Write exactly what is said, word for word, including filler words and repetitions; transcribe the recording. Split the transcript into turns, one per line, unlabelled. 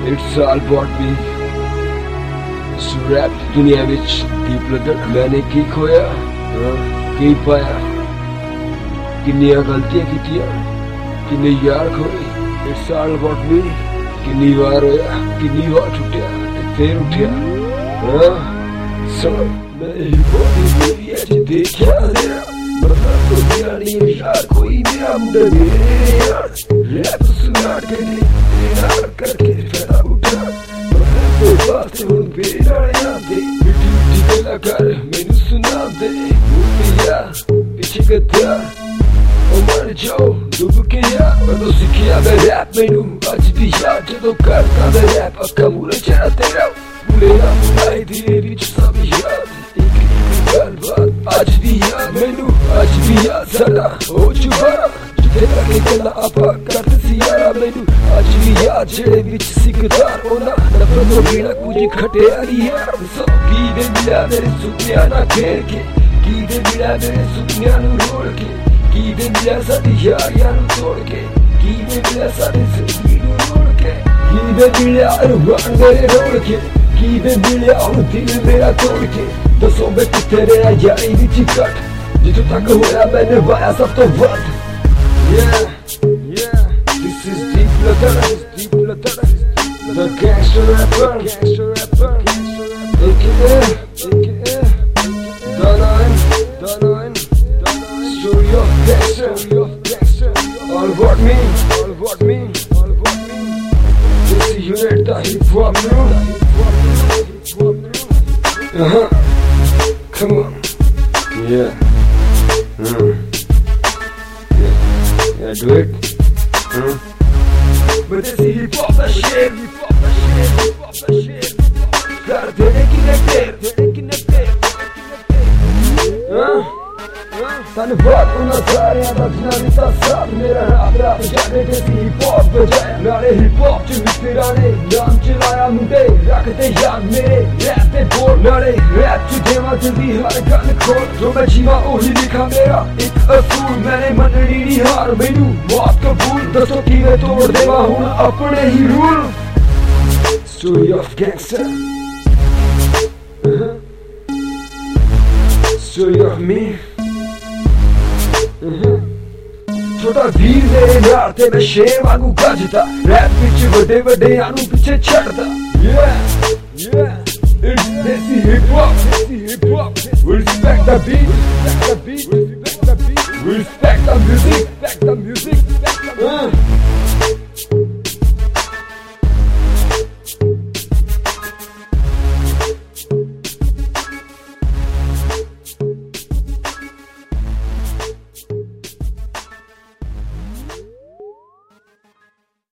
It's all about me. इस rap दुनिया विच दीप लदन मैंने की खोया की पाया किन्नियां गलतियां कीतियां किन्ने यार खोए It's all about me. किन्नी बार होया किन्नी बार छुट्टिया फिर उठिया हाँ सुन मैं ही बॉडी मेरी अज देखिया तेरा बता तो दिया नहीं यार कोई मेरा मुंडा मेरे यार रैप सुना के लिए तेरा करके फटा उठा बता तो बात हुन बेरा याद दे मिठी मिठी गल्लां कर मैनू सुना दे मुटिया पीछे गत्या ओ मर जाओ डूब के यार मैं सिखिया मैं रैप मैनू अज भी याद जदों करदा मैं रैप अक्खां मूरे चढ़ा तेरा बुलेरा बुलाई दिए विच सब याद एक एक गलबात अज भी याद मैनू अज भी याद साडा हो चुका जिथे लगे गल्लां आपां करदे सी यारा मैनू अज भी याद जेड़े विच सिकदार होना नफरत तो बिना कुछ खटिया नहीं यार सब की दे मिला मेरे सुपनियां ना घेर के की दे मिला मेरे सुपनियां नू रोड़ के की दे मिला साडी यारियां नू तोड़ के की दे मिला साडी जिंदगी नू रोड़ के की दे मिला अरमान मेरे रोड़ के की दे मिला हुण दिल मेरा तोड़ के दसो मैं कित्थे रहा यारी विच कट जिथों तक होया मैंने वाया सब तो वध Yeah, yeah, this is Deep Ladana, Deep Ladana, the gangster rapper, gangster rapper, A K A, A K A, Danain, Danain, story of gangster, story of gangster, all about me, all about me, all about me. This is unit the hip hop crew, hip hop crew. Uh huh. Come on. Yeah. Mm. Yeah, do it. Hmm. But this is hip hop, that shit. Hip hop, that shit. Hip hop, that shit. Gotta do it, get it there. Get it there. Huh? Sana baat una saariyan da dinamita saab mera raap raap jaane de hip hop bajaya naale hip hop ch mitrane naam chilaya munde rakhte yaad mere rap te bol naale rap ch deva jaldi har gal khol jo main jeeva ohi likha mera ek asool maine manni nahi haar mainu maut kabool daso kive tod deva hun apne hi rule story of gangster uh-huh. Story of me छोटा वीर मेरे यार ते मैं शेर वांगू गजदा rap विच वड्डे वड्डेयां नू पिछे छड्डदा yeah yeah it's desi hip hop desi hip hop we respect the beat respect the beat respect the beat we respect the music respect the music